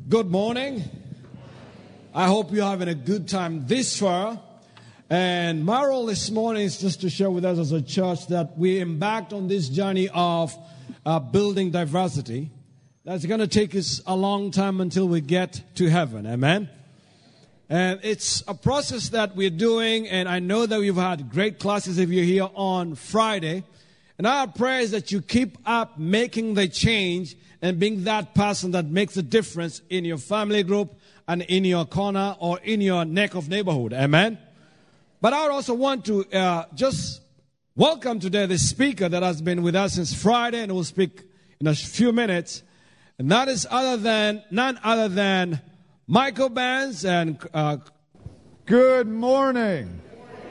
Good morning. I hope you're having a good time this far. And my role this morning is just to share with us as a church that we embarked on this journey of building diversity. That's going to take us a long time until we get to heaven. Amen. And it's a process that we're doing, and I know that we've had great classes if you're here on Friday. And our prayer is that you keep up making the change and being that person that makes a difference in your family group and in your corner or in your neck of neighborhood. Amen. But I would also want to just welcome today the speaker that has been with us since Friday and will speak in a few minutes. And that is none other than Michael Benz. And good morning.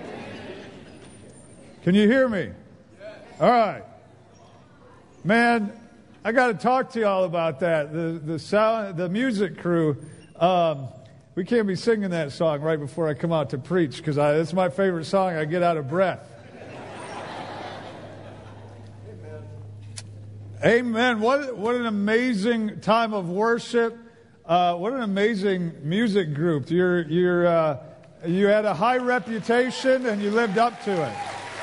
Can you hear me? All right. Man, I got to talk to you all about that. The music crew, we can't be singing that song right before I come out to preach because it's my favorite song. I get out of breath. Amen. What an amazing time of worship. What an amazing music group. You had a high reputation and you lived up to it.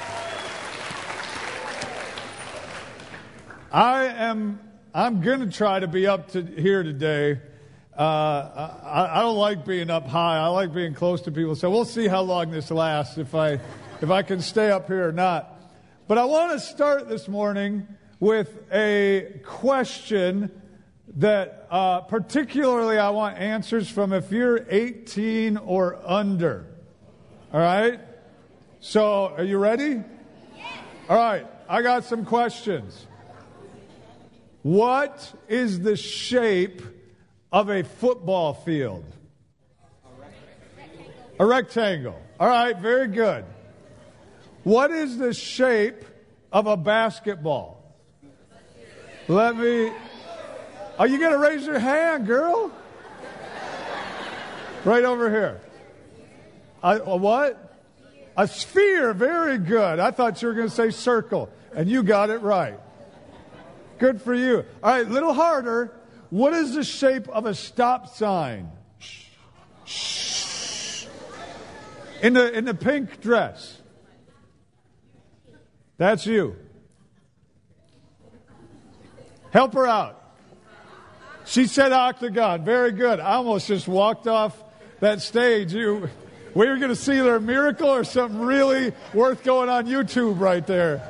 I'm going to try to be up to here today. I don't like being up high. I like being close to people. So we'll see how long this lasts, if I can stay up here or not. But I want to start this morning with a question that particularly I want answers from if you're 18 or under. All right? So are you ready? Yes. All right. I got some questions. What is the shape of a football field? A rectangle. All right, very good. What is the shape of a basketball? Are you going to raise your hand, girl? Right over here. A what? A sphere. Very good. I thought you were going to say circle, and you got it right. Good for you. All right, a little harder. What is the shape of a stop sign? Shh. In the pink dress. That's you. Help her out. She said octagon. Very good. I almost just walked off that stage. We were going to see either a miracle or something really worth going on YouTube right there.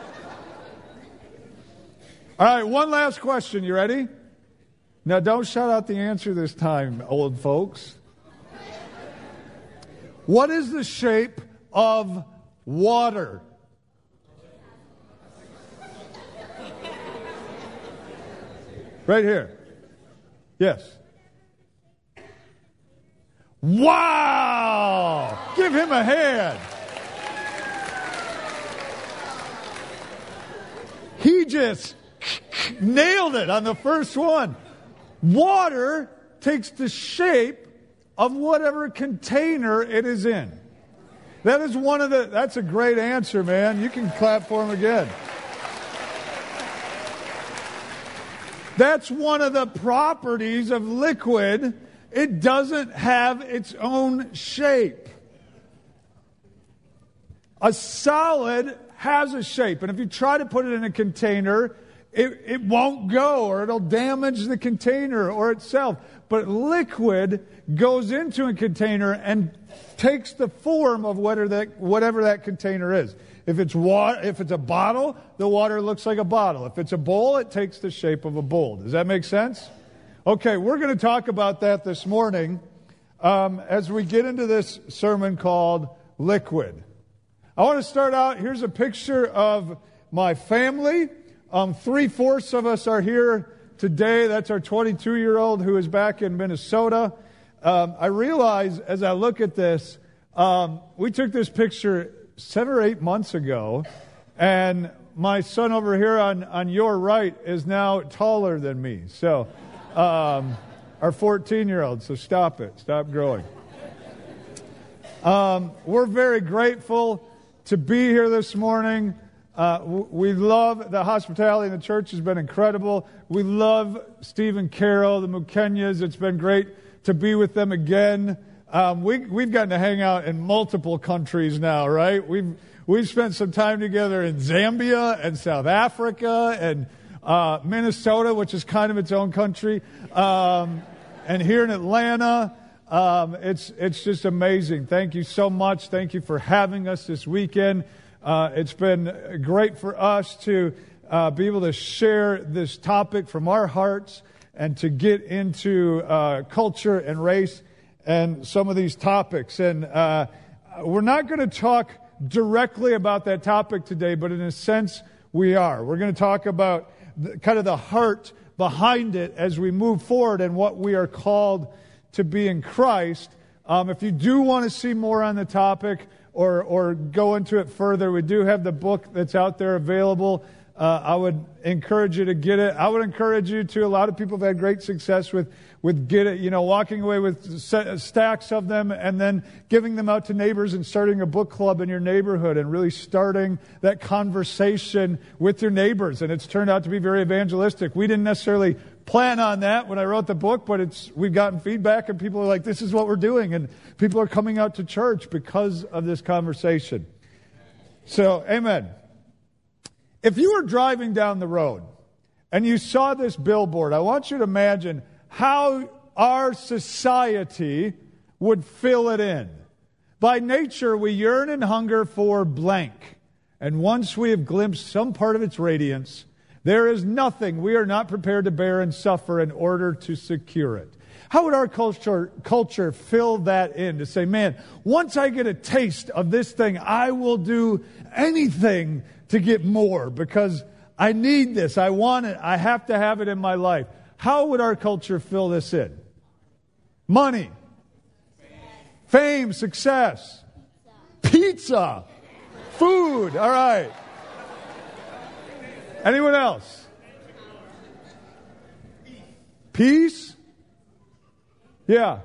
All right, one last question. You ready? Now, don't shout out the answer this time, old folks. What is the shape of water? Right here. Yes. Wow! Give him a hand. He just nailed it on the first one. Water takes the shape of whatever container it is in. That's a great answer, man. You can clap for him again. That's one of the properties of liquid. It doesn't have its own shape. A solid has a shape, and if you try to put it in a container, it won't go, or it'll damage the container or itself. But liquid goes into a container and takes the form of whatever that container is. If it's a bottle, the water looks like a bottle. If it's a bowl, it takes the shape of a bowl. Does that make sense? Okay, we're going to talk about that this morning as we get into this sermon called Liquid. I want to start out, here's a picture of my family. 3/4 of us are here today. That's our 22-year-old who is back in Minnesota. I realize as I look at this, we took this picture 7 or 8 months ago, and my son over here on your right is now taller than me. So, our 14-year-old, so stop it. Stop growing. We're very grateful to be here this morning. We love the hospitality in the church has been incredible. We love Steve and Carol, the Mukenyas. It's been great to be with them again. We've gotten to hang out in multiple countries now, right? We've spent some time together in Zambia and South Africa and Minnesota, which is kind of its own country, and here in Atlanta. It's just amazing. Thank you so much. Thank you for having us this weekend. It's been great for us to be able to share this topic from our hearts and to get into culture and race and some of these topics. And we're not going to talk directly about that topic today, but in a sense we are. We're going to talk about kind of the heart behind it as we move forward and what we are called to be in Christ. If you do want to see more on the topic or go into it further, we do have the book that's out there available. I would encourage you to get it. I would encourage you to. A lot of people have had great success with get it, walking away with stacks of them and then giving them out to neighbors and starting a book club in your neighborhood and really starting that conversation with your neighbors. And it's turned out to be very evangelistic. We didn't necessarily plan on that when I wrote the book, but we've gotten feedback and people are like, this is what we're doing. And people are coming out to church because of this conversation. So, amen. If you were driving down the road and you saw this billboard, I want you to imagine how our society would fill it in. By nature, we yearn and hunger for blank. And once we have glimpsed some part of its radiance, there is nothing we are not prepared to bear and suffer in order to secure it. How would our culture fill that in to say, man, once I get a taste of this thing, I will do anything to get more because I need this, I want it, I have to have it in my life. How would our culture fill this in? Money. Fame, success. Pizza. Food. All right. Anyone else? Peace? Yeah.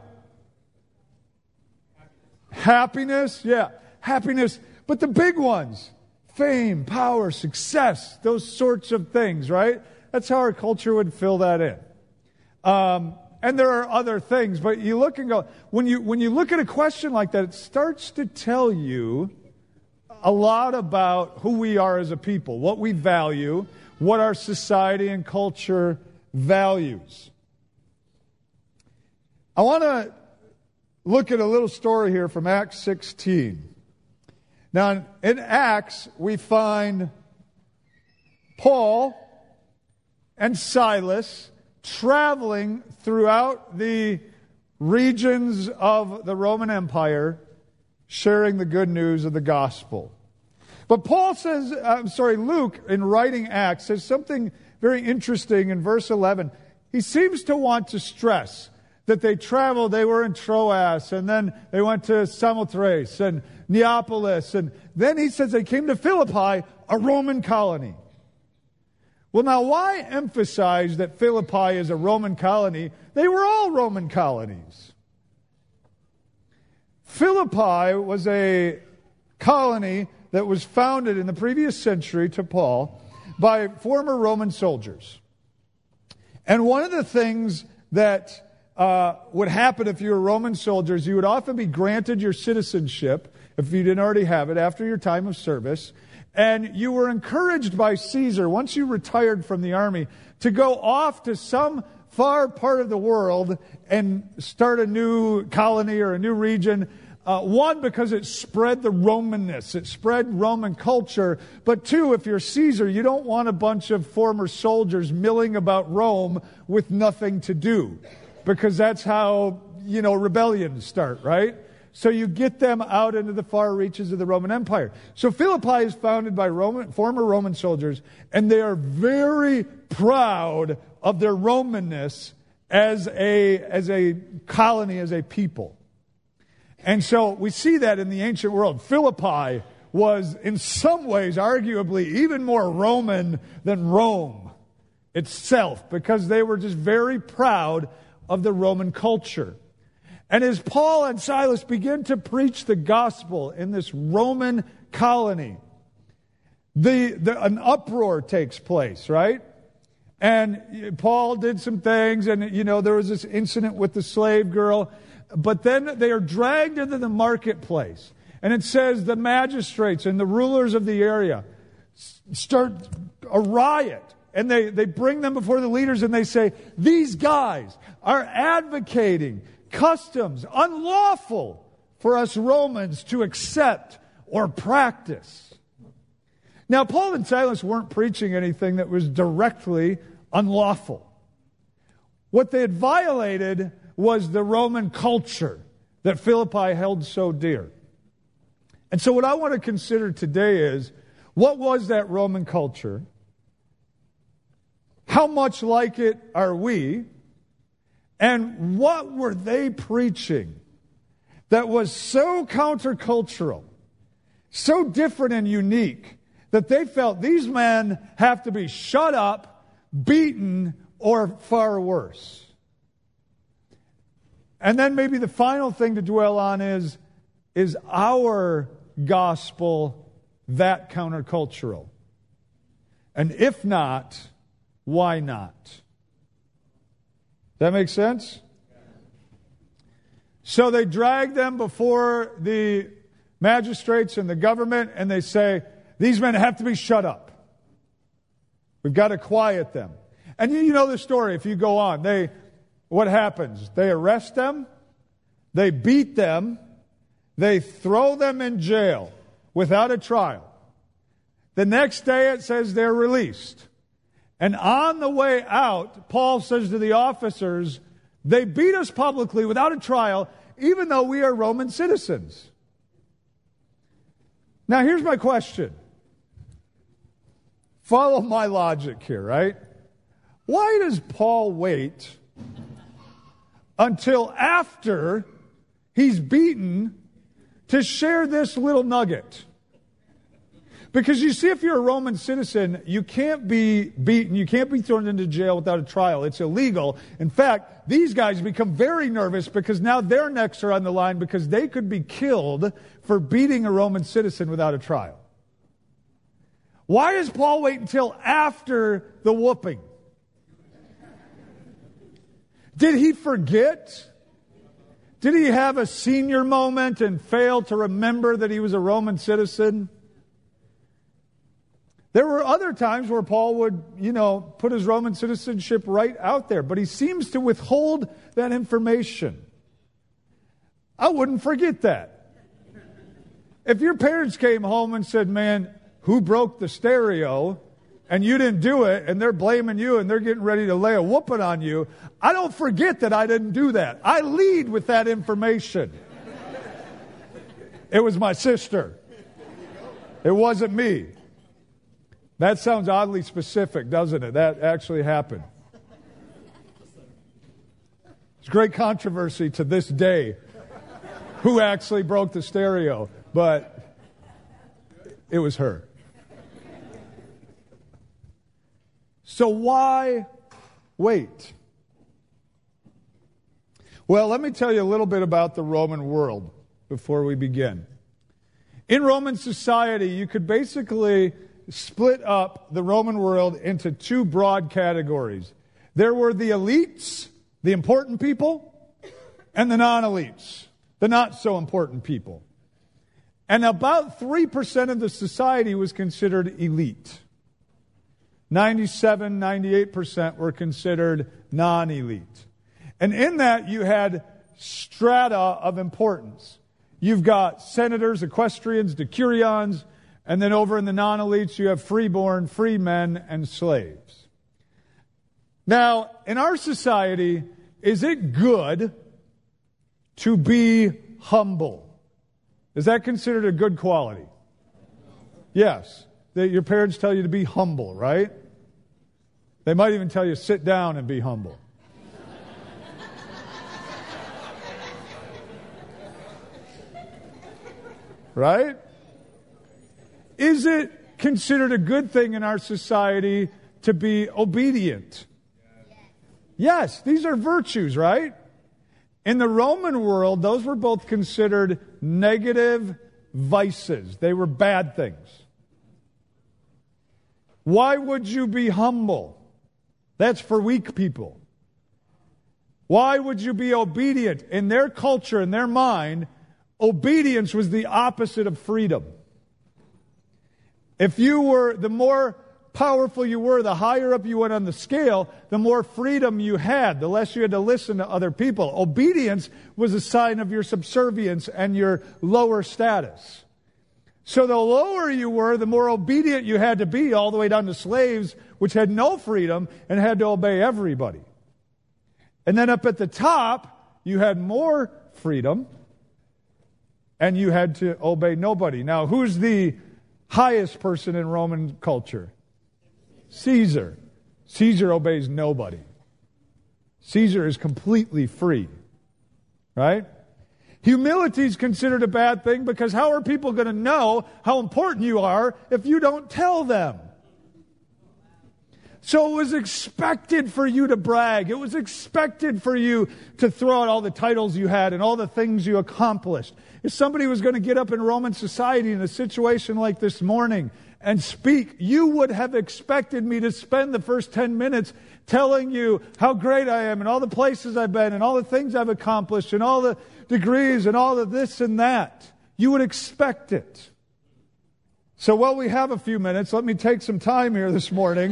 Happiness? Yeah. Happiness. But the big ones. Fame, power, success. Those sorts of things, right? That's how our culture would fill that in. And there are other things, but you look and go, when you look at a question like that, it starts to tell you a lot about who we are as a people, what we value, what our society and culture values. I want to look at a little story here from Acts 16. Now, in Acts, we find Paul and Silas traveling throughout the regions of the Roman Empire, sharing the good news of the gospel. But Luke, in writing Acts, says something very interesting in verse 11. He seems to want to stress that they traveled, they were in Troas, and then they went to Samothrace and Neapolis, and then he says they came to Philippi, a Roman colony. Well, now, why emphasize that Philippi is a Roman colony? They were all Roman colonies. Philippi was a colony that was founded in the previous century to Paul by former Roman soldiers. And one of the things that would happen if you were Roman soldiers, you would often be granted your citizenship, if you didn't already have it, after your time of service. And you were encouraged by Caesar, once you retired from the army, to go off to some far part of the world and start a new colony or a new region. One, because it spread the Romanness. It spread Roman culture. But two, if you're Caesar, you don't want a bunch of former soldiers milling about Rome with nothing to do. Because that's how, rebellions start, right? So you get them out into the far reaches of the Roman Empire. So Philippi is founded by former Roman soldiers, and they are very proud of their Romanness as a colony, as a people. And so we see that in the ancient world. Philippi was in some ways arguably even more Roman than Rome itself, because they were just very proud of the Roman culture. And as Paul and Silas begin to preach the gospel in this Roman colony, an uproar takes place, right? And Paul did some things, and there was this incident with the slave girl. But then they are dragged into the marketplace. And it says the magistrates and the rulers of the area start a riot. And they bring them before the leaders and they say, these guys are advocating customs unlawful for us Romans to accept or practice. Now, Paul and Silas weren't preaching anything that was directly unlawful. What they had violated was the Roman culture that Philippi held so dear. And so what I want to consider today is, what was that Roman culture? How much like it are we? And what were they preaching that was so countercultural, so different and unique, that they felt these men have to be shut up, beaten, or far worse? And then maybe the final thing to dwell on is our gospel that countercultural? And if not, why not? That make sense? So they drag them before the magistrates and the government, and they say, these men have to be shut up. We've got to quiet them. And you know the story. If you go on, what happens? They arrest them, they beat them, they throw them in jail without a trial. The next day it says they're released. And on the way out, Paul says to the officers, they beat us publicly without a trial, even though we are Roman citizens. Now here's my question. Follow my logic here, right? Why does Paul wait until after he's beaten to share this little nugget? Because you see, if you're a Roman citizen, you can't be beaten, you can't be thrown into jail without a trial. It's illegal. In fact, these guys become very nervous because now their necks are on the line because they could be killed for beating a Roman citizen without a trial. Why does Paul wait until after the whooping? Did he forget? Did he have a senior moment and fail to remember that he was a Roman citizen? There were other times where Paul would, put his Roman citizenship right out there, but he seems to withhold that information. I wouldn't forget that. If your parents came home and said, man, who broke the stereo, and you didn't do it, and they're blaming you, and they're getting ready to lay a whooping on you, I don't forget that I didn't do that. I lead with that information. It was my sister. It wasn't me. That sounds oddly specific, doesn't it? That actually happened. It's great controversy to this day who actually broke the stereo, but it was her. So why wait? Well, let me tell you a little bit about the Roman world before we begin. In Roman society, you could basically split up the Roman world into two broad categories. There were the elites, the important people, and the non-elites, the not so important people. And about 3% of the society was considered elite. 97, 98% were considered non-elite. And in that you had strata of importance. You've got senators, equestrians, decurions, and then over in the non-elites, you have freeborn, free men, and slaves. Now, in our society, is it good to be humble? Is that considered a good quality? Yes. Your parents tell you to be humble, right? They might even tell you sit down and be humble. Right? Is it considered a good thing in our society to be obedient? Yes, these are virtues, right? In the Roman world, those were both considered negative vices. They were bad things. Why would you be humble? That's for weak people. Why would you be obedient? In their culture, in their mind, obedience was the opposite of freedom. If you were, the more powerful you were, the higher up you went on the scale, the more freedom you had, the less you had to listen to other people. Obedience was a sign of your subservience and your lower status. So the lower you were, the more obedient you had to be, all the way down to slaves, which had no freedom and had to obey everybody. And then up at the top, you had more freedom, and you had to obey nobody. Now, who's the highest person in Roman culture? Caesar. Caesar obeys nobody. Caesar is completely free. Right? Humility is considered a bad thing because how are people going to know how important you are if you don't tell them? So it was expected for you to brag. It was expected for you to throw out all the titles you had and all the things you accomplished. If somebody was going to get up in Roman society in a situation like this morning and speak, you would have expected me to spend the first 10 minutes telling you how great I am and all the places I've been and all the things I've accomplished and all the degrees and all of this and that. You would expect it. So while we have a few minutes, let me take some time here this morning.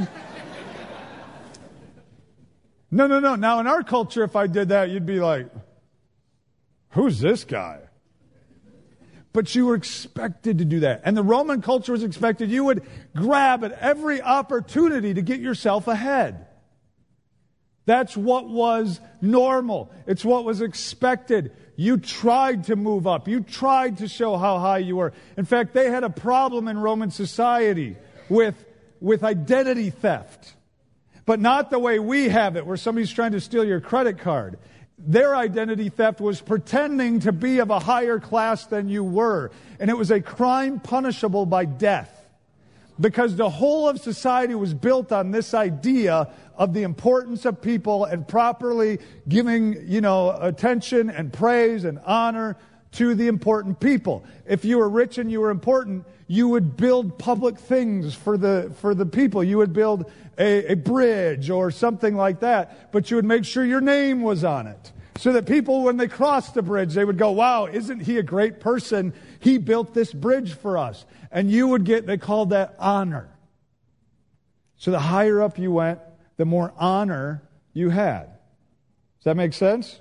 No. Now, in our culture, if I did that, you'd be like, who's this guy? But you were expected to do that. And the Roman culture was expected. You would grab at every opportunity to get yourself ahead. That's what was normal. It's what was expected. You tried to move up. You tried to show how high you were. In fact, they had a problem in Roman society with identity theft. But not the way we have it, where somebody's trying to steal your credit card. Their identity theft was pretending to be of a higher class than you were. And it was a crime punishable by death. Because the whole of society was built on this idea of the importance of people and properly giving, attention and praise and honor to the important people. If you were rich and you were important, you would build public things for the people. You would build a bridge or something like that, but you would make sure your name was on it. So that people, when they crossed the bridge, they would go, wow, isn't he a great person? He built this bridge for us. And you would get, they called that honor. So the higher up you went, the more honor you had. Does that make sense?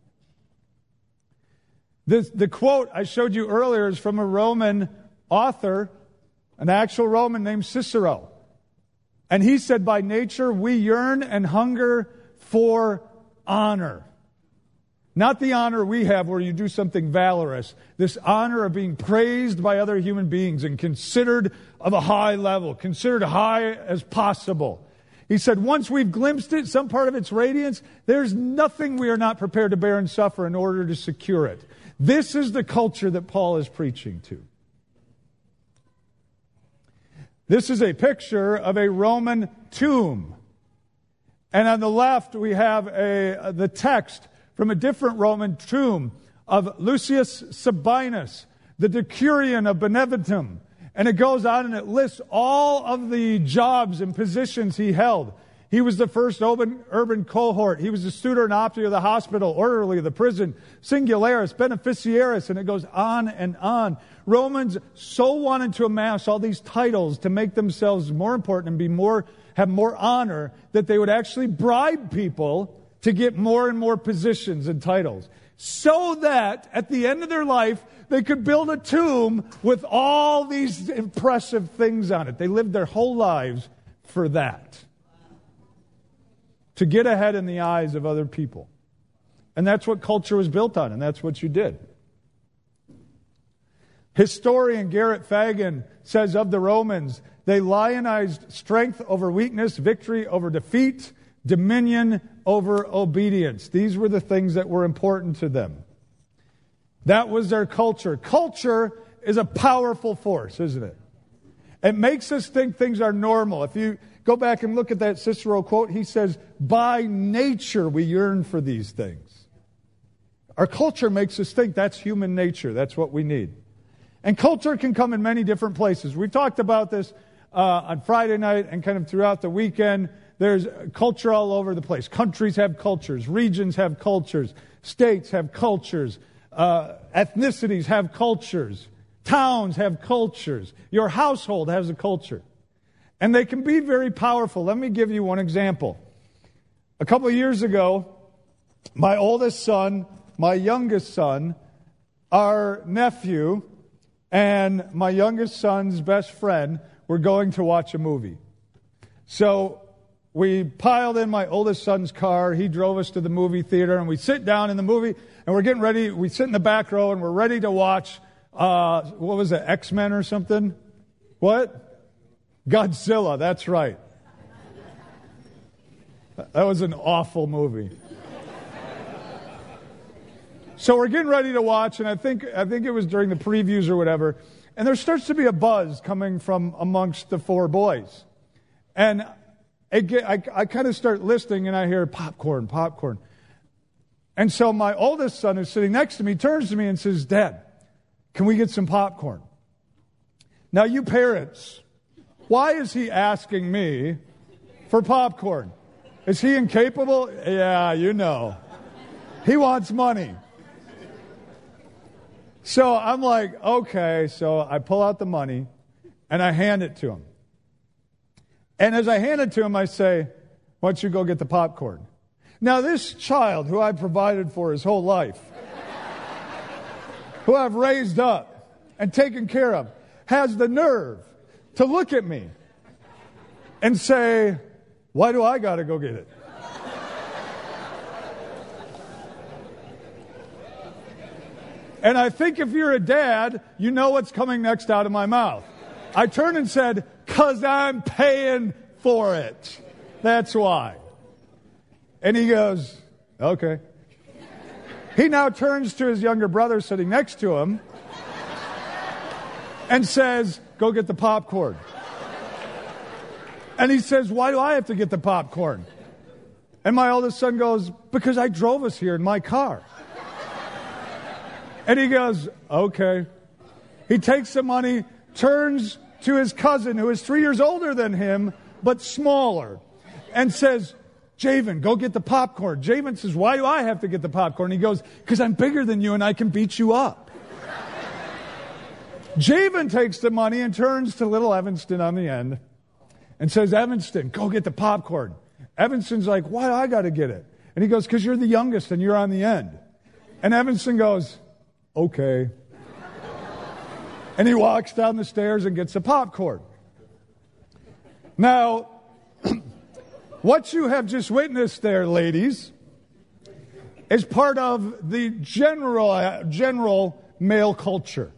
The quote I showed you earlier is from a Roman author, an actual Roman named Cicero. And he said, by nature, we yearn and hunger for honor. Not the honor we have where you do something valorous. This honor of being praised by other human beings and considered of a high level, considered high as possible. He said, once we've glimpsed it, some part of its radiance, there's nothing we are not prepared to bear and suffer in order to secure it. This is the culture that Paul is preaching to. This is a picture of a Roman tomb. And on the left, we have the text from a different Roman tomb of Lucius Sabinus, the decurion of Beneventum. And it goes on and it lists all of the jobs and positions he held. He was the first urban cohort. He was the steward opti of the hospital, orderly of the prison, singularis, beneficiaris, and it goes on and on. Romans so wanted to amass all these titles to make themselves more important and have more honor that they would actually bribe people to get more and more positions and titles, so that at the end of their life they could build a tomb with all these impressive things on it. They lived their whole lives for that. To get ahead in the eyes of other people. And that's what culture was built on, and that's what you did. Historian Garrett Fagan says of the Romans, they lionized strength over weakness, victory over defeat, dominion over obedience. These were the things that were important to them. That was their culture. Culture is a powerful force, isn't it? It makes us think things are normal. If you go back and look at that Cicero quote, he says, by nature we yearn for these things. Our culture makes us think that's human nature. That's what we need. And culture can come in many different places. We've talked about this on Friday night and kind of throughout the weekend. There's culture all over the place. Countries have cultures. Regions have cultures. States have cultures. Ethnicities have cultures. Towns have cultures. Your household has a culture. And they can be very powerful. Let me give you one example. A couple of years ago, my oldest son, my youngest son, our nephew, and my youngest son's best friend were going to watch a movie. So we piled in my oldest son's car. He drove us to the movie theater, and we sit down in the movie, and we're getting ready. We sit in the back row, and we're ready to watch, what was it, X-Men or something? What? Godzilla, that's right. That was an awful movie. So we're getting ready to watch, and I think it was during the previews or whatever, and there starts to be a buzz coming from amongst the four boys. And I kind of start listening, and I hear popcorn, popcorn. And so my oldest son, who's sitting next to me, turns to me and says, "Dad, can we get some popcorn?" Now, you parents, why is he asking me for popcorn? Is he incapable? Yeah, you know. He wants money. So I'm like, okay. So I pull out the money, and I hand it to him. And as I hand it to him, I say, "Why don't you go get the popcorn?" Now, this child who I've provided for his whole life, who I've raised up and taken care of, has the nerve to look at me and say, "Why do I got to go get it?" And I think if you're a dad, you know what's coming next out of my mouth. I turned and said, "'Cause I'm paying for it. That's why." And he goes, "Okay." He now turns to his younger brother sitting next to him and says, "Go get the popcorn." And he says, "Why do I have to get the popcorn?" And my oldest son goes, "Because I drove us here in my car." And he goes, "Okay." He takes the money, turns to his cousin, who is 3 years older than him, but smaller, and says, "Javen, go get the popcorn." Javen says, "Why do I have to get the popcorn?" He goes, "Because I'm bigger than you and I can beat you up." Javen takes the money and turns to little Evanston on the end and says, "Evanston, go get the popcorn." Evanston's like, "Why do I got to get it?" And he goes, "Because you're the youngest and you're on the end." And Evanston goes, "Okay." And he walks down the stairs and gets the popcorn. Now, what you have just witnessed there, ladies, is part of the general male culture.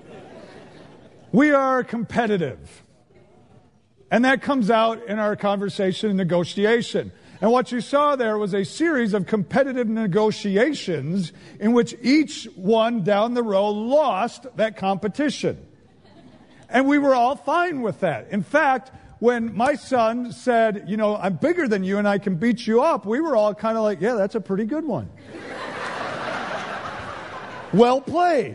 We are competitive. And that comes out in our conversation and negotiation. And what you saw there was a series of competitive negotiations in which each one down the row lost that competition. And we were all fine with that. In fact, when my son said, "I'm bigger than you and I can beat you up," we were all kind of like, "Yeah, that's a pretty good one." Well played.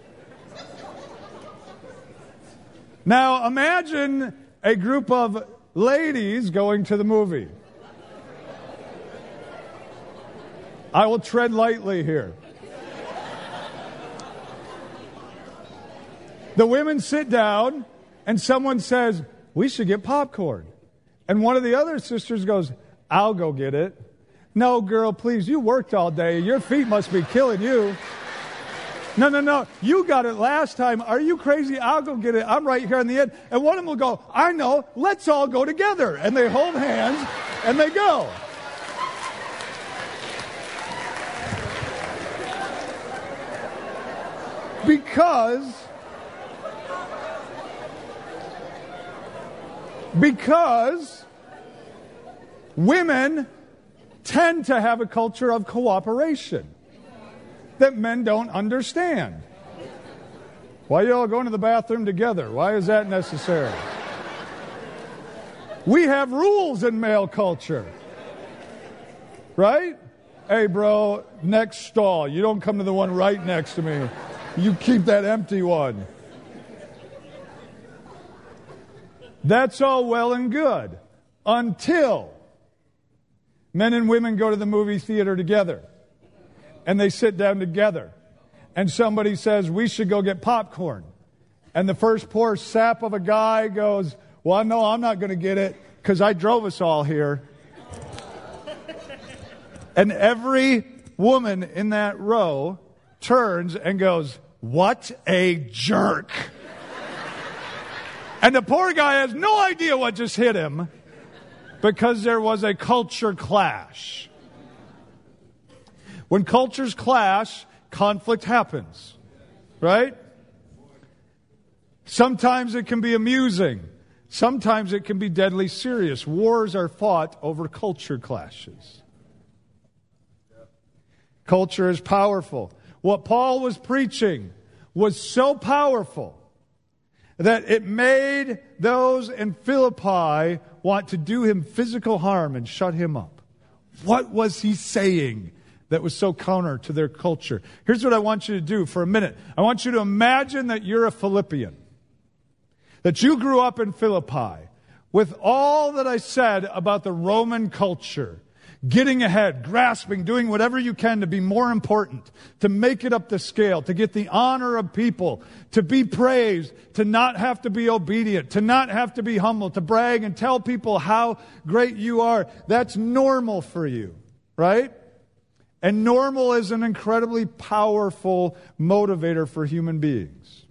Now imagine a group of ladies going to the movie. I will tread lightly here. The women sit down, and someone says, "We should get popcorn." And one of the other sisters goes, "I'll go get it." "No, girl, please, you worked all day. Your feet must be killing you." No, you got it last time. Are you crazy? I'll go get it. I'm right here on the end. And one of them will go, "I know, let's all go together." And they hold hands, and they go. Because women tend to have a culture of cooperation that men don't understand. Why are you all going to the bathroom together? Why is that necessary? We have rules in male culture. Right? "Hey, bro, next stall. You don't come to the one right next to me. You keep that empty one." That's all well and good until men and women go to the movie theater together and they sit down together and somebody says, we should go get popcorn. And the first poor sap of a guy goes, well, no, I'm not going to get it because I drove us all here. And every woman in that row turns and goes, what a jerk. And the poor guy has no idea what just hit him because there was a culture clash. When cultures clash, conflict happens, right? Sometimes it can be amusing. Sometimes it can be deadly serious. Wars are fought over culture clashes. Culture is powerful. What Paul was preaching was so powerful that it made those in Philippi want to do him physical harm and shut him up. What was he saying that was so counter to their culture? Here's what I want you to do for a minute. I want you to imagine that you're a Philippian, that you grew up in Philippi with all that I said about the Roman culture. Getting ahead, grasping, doing whatever you can to be more important, to make it up the scale, to get the honor of people, to be praised, to not have to be obedient, to not have to be humble, to brag and tell people how great you are. That's normal for you, right? And normal is an incredibly powerful motivator for human beings.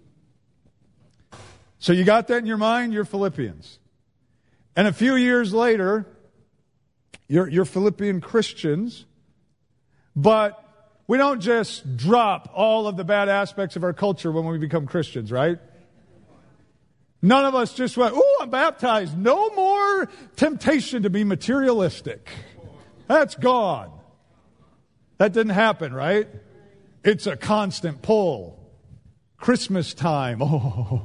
So you got that in your mind? You're Philippians. And a few years later, You're Philippian Christians, but we don't just drop all of the bad aspects of our culture when we become Christians, right? None of us just went, I'm baptized. No more temptation to be materialistic. That's gone. That didn't happen, right? It's a constant pull. Christmas time. Oh.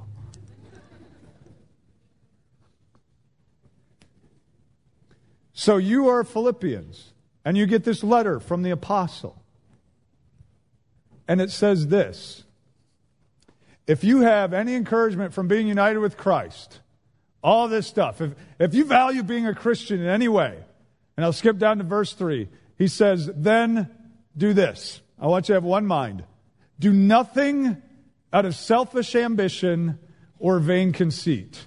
So you are Philippians, and you get this letter from the apostle. And it says this: if you have any encouragement from being united with Christ, all this stuff, if you value being a Christian in any way, and I'll skip down to verse 3, he says, then do this. I want you to have one mind. Do nothing out of selfish ambition or vain conceit.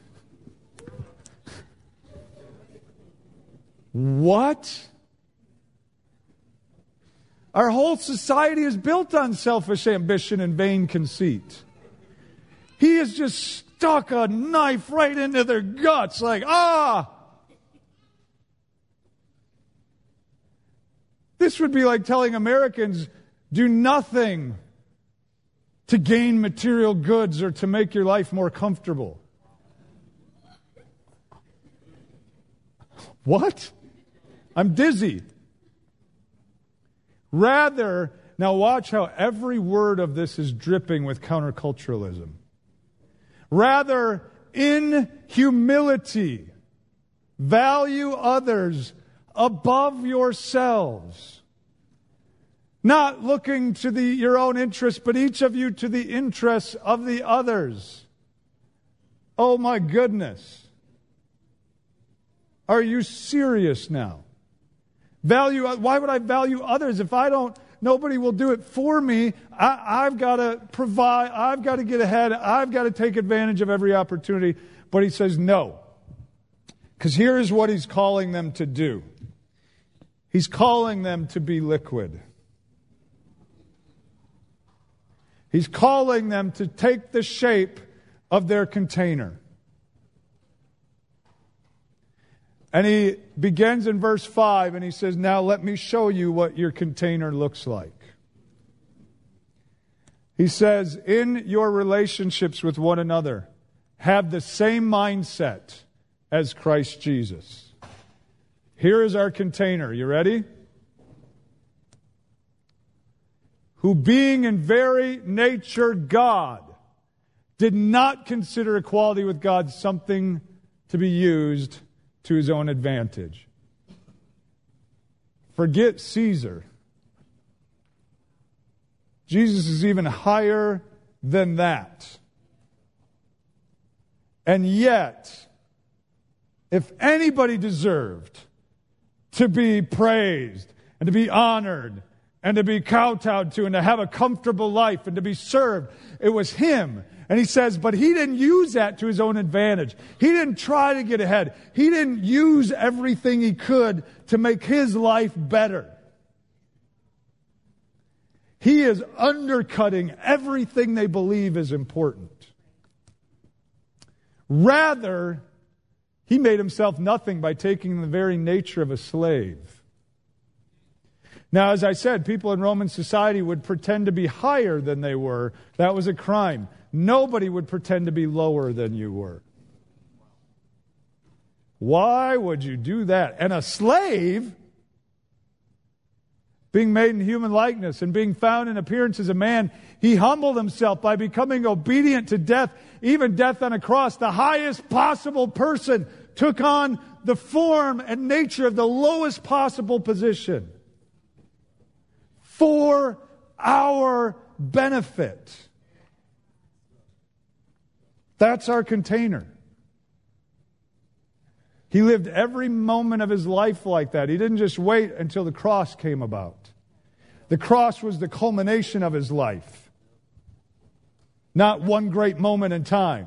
What? Our whole society is built on selfish ambition and vain conceit. He has just stuck a knife right into their guts like, This would be like telling Americans, do nothing to gain material goods or to make your life more comfortable. What? I'm dizzy. Rather, now watch how every word of this is dripping with counterculturalism. Rather, in humility, value others above yourselves. Not looking to your own interests, but each of you to the interests of the others. Oh my goodness. Are you serious now? Why would I value others if nobody will do it for me? I've got to provide, I've got to get ahead, I've got to take advantage of every opportunity. But he says no. Because here is what he's calling them to do. He's calling them to be liquid. He's calling them to take the shape of their container. And he begins in verse 5 and he says, now let me show you what your container looks like. He says, in your relationships with one another, have the same mindset as Christ Jesus. Here is our container. You ready? Who being in very nature God, did not consider equality with God something to be used to his own advantage. Forget Caesar. Jesus is even higher than that. And yet, if anybody deserved to be praised and to be honored and to be kowtowed to and to have a comfortable life and to be served, it was him. And he says, but he didn't use that to his own advantage. He didn't try to get ahead. He didn't use everything he could to make his life better. He is undercutting everything they believe is important. Rather, he made himself nothing by taking the very nature of a slave. Now, as I said, people in Roman society would pretend to be higher than they were. That was a crime. Nobody would pretend to be lower than you were. Why would you do that? And a slave, being made in human likeness and being found in appearance as a man, he humbled himself by becoming obedient to death, even death on a cross. The highest possible person took on the form and nature of the lowest possible position for our benefit. That's our container. He lived every moment of his life like that. He didn't just wait until the cross came about. The cross was the culmination of his life, not one great moment in time.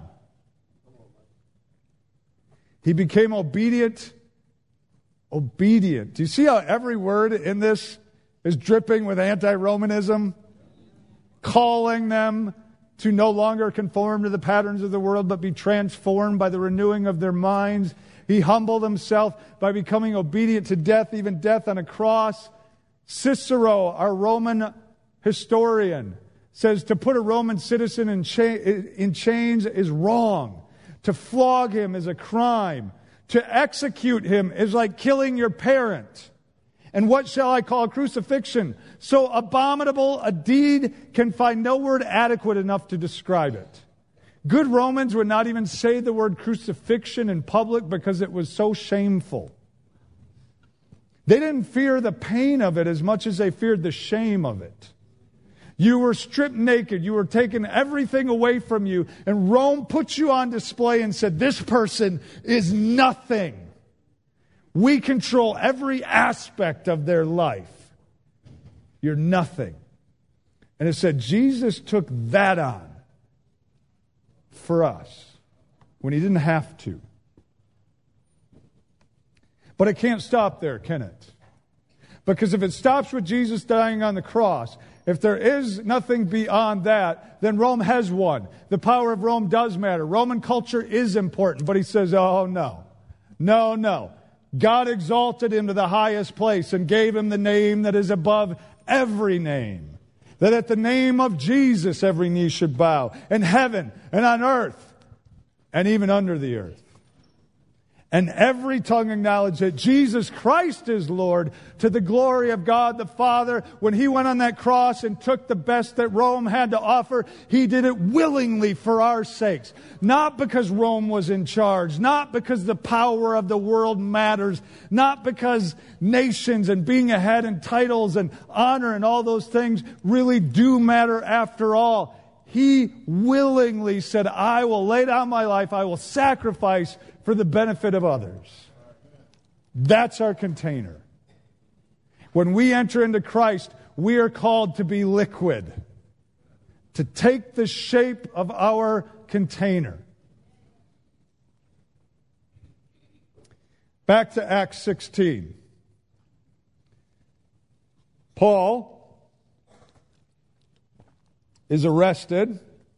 He became obedient. Obedient. Do you see how every word in this is dripping with anti-Romanism? Calling them to no longer conform to the patterns of the world, but be transformed by the renewing of their minds. He humbled himself by becoming obedient to death, even death on a cross. Cicero, our Roman historian, says to put a Roman citizen in chains is wrong. To flog him is a crime. To execute him is like killing your parent. And what shall I call crucifixion? So abominable a deed can find no word adequate enough to describe it. Good Romans would not even say the word crucifixion in public because it was so shameful. They didn't fear the pain of it as much as they feared the shame of it. You were stripped naked. You were taken everything away from you. And Rome put you on display and said, this person is nothing. We control every aspect of their life. You're nothing. And it said Jesus took that on for us when he didn't have to. But it can't stop there, can it? Because if it stops with Jesus dying on the cross, if there is nothing beyond that, then Rome has won. The power of Rome does matter. Roman culture is important. But he says, oh no, no, no. God exalted him to the highest place and gave him the name that is above every name. That at the name of Jesus every knee should bow, in heaven and on earth and even under the earth. And every tongue acknowledge that Jesus Christ is Lord, to the glory of God the Father. When he went on that cross and took the best that Rome had to offer, he did it willingly for our sakes. Not because Rome was in charge, not because the power of the world matters, not because nations and being ahead and titles and honor and all those things really do matter after all. He willingly said, I will lay down my life, I will sacrifice for the benefit of others. That's our container. When we enter into Christ, we are called to be liquid, to take the shape of our container. Back to Acts 16. Paul is arrested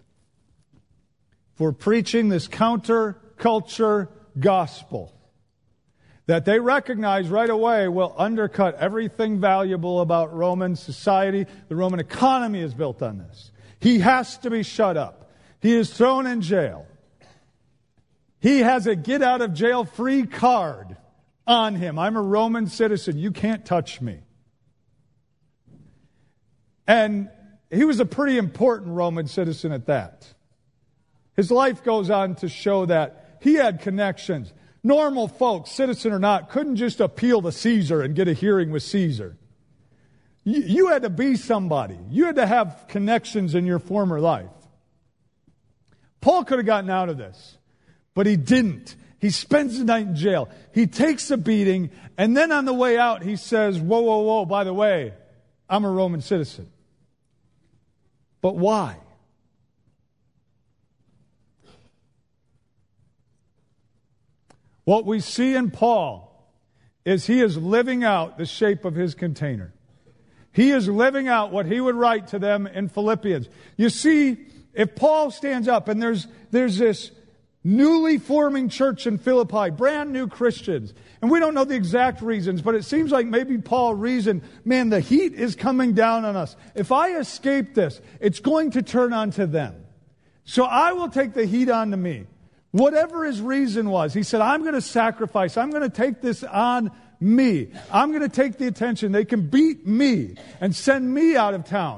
for preaching this counterculture gospel that they recognize right away will undercut everything valuable about Roman society. The Roman economy is built on this. He has to be shut up. He is thrown in jail. He has a get-out-of-jail-free card on him. I'm a Roman citizen. You can't touch me. And he was a pretty important Roman citizen at that. His life goes on to show that he had connections. Normal folks, citizen or not, couldn't just appeal to Caesar and get a hearing with Caesar. You had to be somebody. You had to have connections in your former life. Paul could have gotten out of this, but he didn't. He spends the night in jail. He takes a beating, and then on the way out, he says, whoa, whoa, whoa, by the way, I'm a Roman citizen. But why? What we see in Paul is he is living out the shape of his container. He is living out what he would write to them in Philippians. You see, if Paul stands up and there's this newly forming church in Philippi, brand new Christians, and we don't know the exact reasons, but it seems like maybe Paul reasoned, man, the heat is coming down on us. If I escape this, it's going to turn onto them. So I will take the heat onto me. Whatever his reason was, he said, I'm going to sacrifice. I'm going to take this on me. I'm going to take the attention. They can beat me and send me out of town.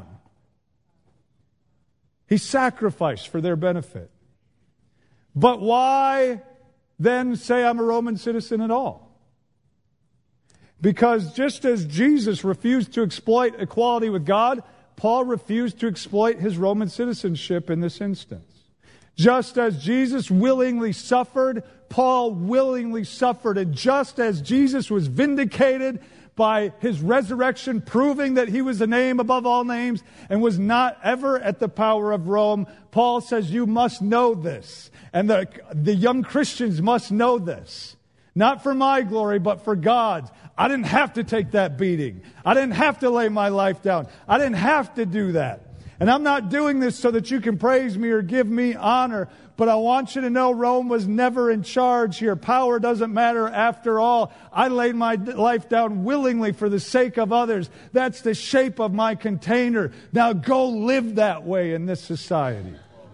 He sacrificed for their benefit. But why then say I'm a Roman citizen at all? Because just as Jesus refused to exploit equality with God, Paul refused to exploit his Roman citizenship in this instance. Just as Jesus willingly suffered, Paul willingly suffered. And just as Jesus was vindicated by his resurrection, proving that he was the name above all names and was not ever at the power of Rome, Paul says, you must know this. And the young Christians must know this. Not for my glory, but for God's. I didn't have to take that beating. I didn't have to lay my life down. I didn't have to do that. And I'm not doing this so that you can praise me or give me honor, but I want you to know Rome was never in charge here. Power doesn't matter after all. I laid my life down willingly for the sake of others. That's the shape of my container. Now go live that way in this society.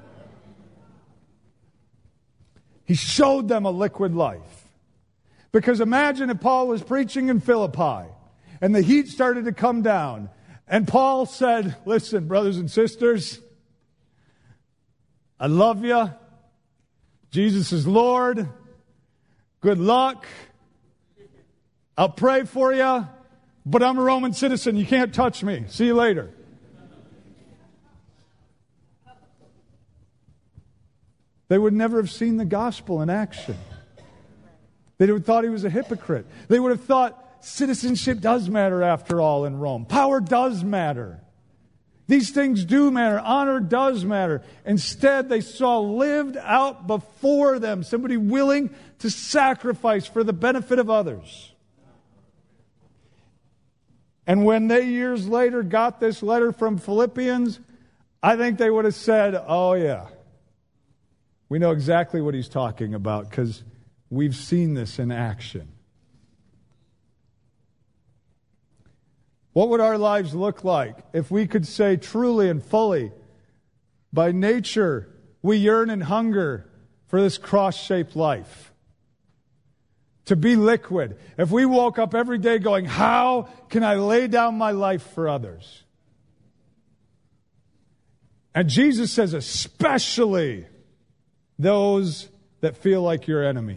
He showed them a liquid life. Because imagine if Paul was preaching in Philippi and the heat started to come down. And Paul said, listen, brothers and sisters, I love you. Jesus is Lord. Good luck. I'll pray for you, but I'm a Roman citizen. You can't touch me. See you later. They would never have seen the gospel in action. They would have thought he was a hypocrite. They would have thought, citizenship does matter after all in Rome. Power does matter. These things do matter. Honor does matter. Instead, they saw lived out before them somebody willing to sacrifice for the benefit of others. And when they years later got this letter from Philippians, I think they would have said, oh yeah, we know exactly what he's talking about because we've seen this in action. What would our lives look like if we could say truly and fully, by nature, we yearn and hunger for this cross-shaped life? To be liquid. If we woke up every day going, how can I lay down my life for others? And Jesus says, especially those that feel like your enemy.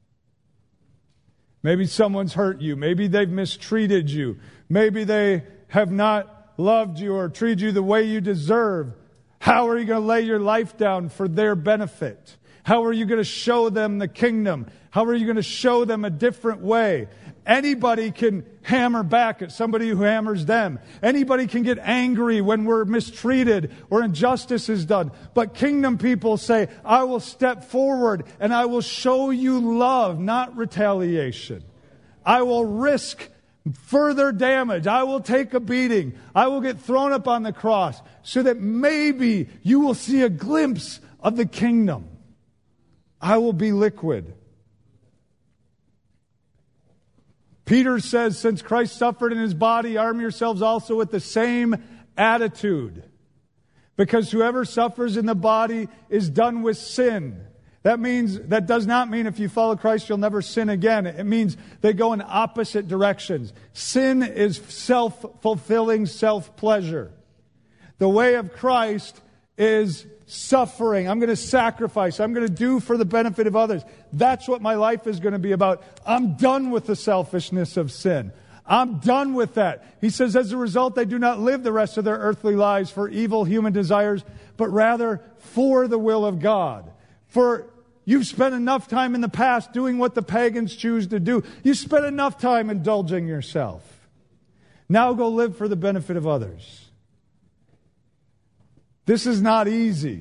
Maybe someone's hurt you. Maybe they've mistreated you. Maybe they have not loved you or treated you the way you deserve. How are you going to lay your life down for their benefit? How are you going to show them the kingdom? How are you going to show them a different way? Anybody can hammer back at somebody who hammers them. Anybody can get angry when we're mistreated or injustice is done. But kingdom people say, I will step forward and I will show you love, not retaliation. I will risk further damage. I will take a beating. I will get thrown up on the cross so that maybe you will see a glimpse of the kingdom. I will be liquid. Peter says, since Christ suffered in his body, arm yourselves also with the same attitude. Because whoever suffers in the body is done with sin. That does not mean if you follow Christ, you'll never sin again. It means they go in opposite directions. Sin is self-fulfilling self-pleasure. The way of Christ is suffering. I'm going to sacrifice. I'm going to do for the benefit of others. That's what my life is going to be about. I'm done with the selfishness of sin. I'm done with that. He says, as a result, they do not live the rest of their earthly lives for evil human desires, but rather for the will of God. For You've spent enough time in the past doing what the pagans choose to do. You spent enough time indulging yourself. Now go live for the benefit of others. This is not easy.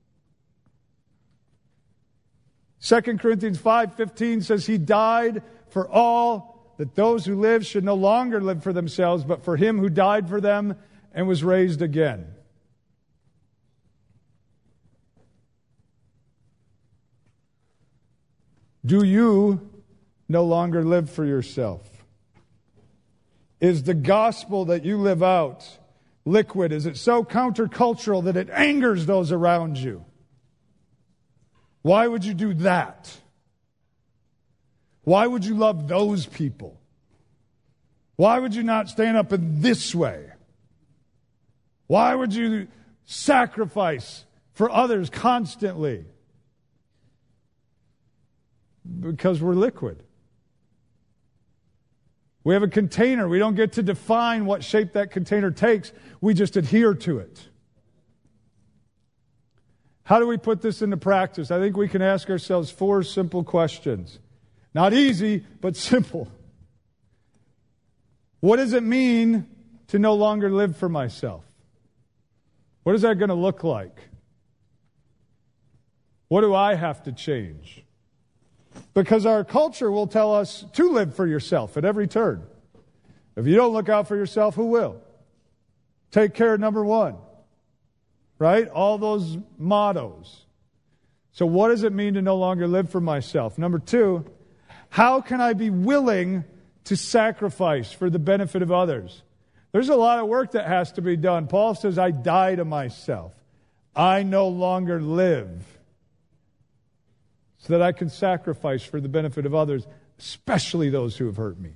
2 Corinthians 5:15 says, He died for all, that those who live should no longer live for themselves, but for Him who died for them and was raised again. Do you no longer live for yourself? Is the gospel that you live out liquid? Is it so countercultural that it angers those around you? Why would you do that? Why would you love those people? Why would you not stand up in this way? Why would you sacrifice for others constantly? Because we're liquid. We have a container. We don't get to define what shape that container takes. We just adhere to it. How do we put this into practice? I think we can ask ourselves 4 simple questions. Not easy, but simple. What does it mean to no longer live for myself? What is that going to look like? What do I have to change? Because our culture will tell us to live for yourself at every turn. If you don't look out for yourself, who will? Take care, number 1. Right? All those mottos. So what does it mean to no longer live for myself? Number 2, how can I be willing to sacrifice for the benefit of others? There's a lot of work that has to be done. Paul says, I die to myself. I no longer live. So that I can sacrifice for the benefit of others, especially those who have hurt me.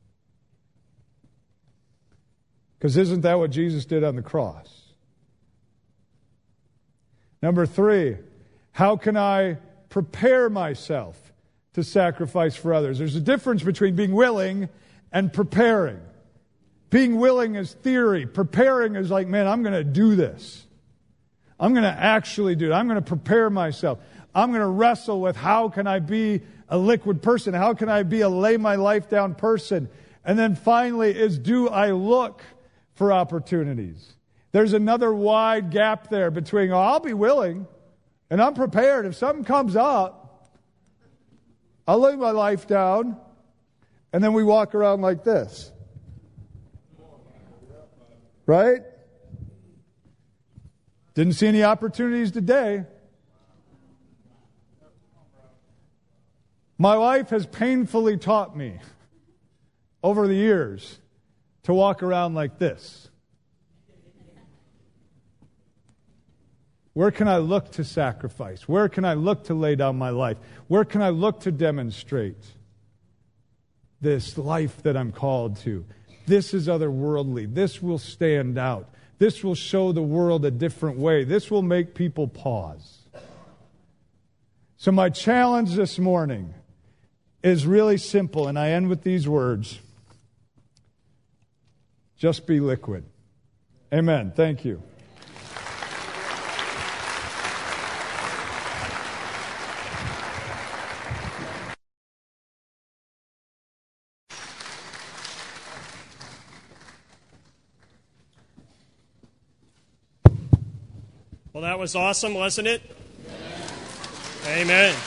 Because isn't that what Jesus did on the cross? Number 3, how can I prepare myself to sacrifice for others? There's a difference between being willing and preparing. Being willing is theory. Preparing is like, man, I'm going to do this. I'm going to actually do it. I'm going to prepare myself. I'm going to wrestle with how can I be a liquid person? How can I be a lay my life down person? And then finally is, do I look for opportunities? There's another wide gap there between, I'll be willing and I'm prepared. If something comes up, I'll lay my life down, and then we walk around like this. Right? Didn't see any opportunities today. My wife has painfully taught me over the years to walk around like this. Where can I look to sacrifice? Where can I look to lay down my life? Where can I look to demonstrate this life that I'm called to? This is otherworldly. This will stand out. This will show the world a different way. This will make people pause. So my challenge this morning is really simple, and I end with these words. Just be liquid. Amen. Thank you. Well, that was awesome, wasn't it? Amen.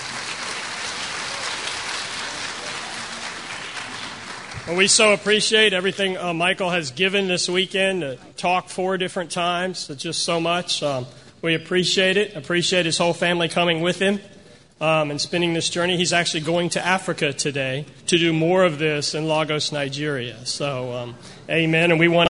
Well, we so appreciate everything Michael has given this weekend to talk 4 different times. It's just so much. We appreciate it. Appreciate his whole family coming with him and spending this journey. He's actually going to Africa today to do more of this in Lagos, Nigeria. So, amen. And we want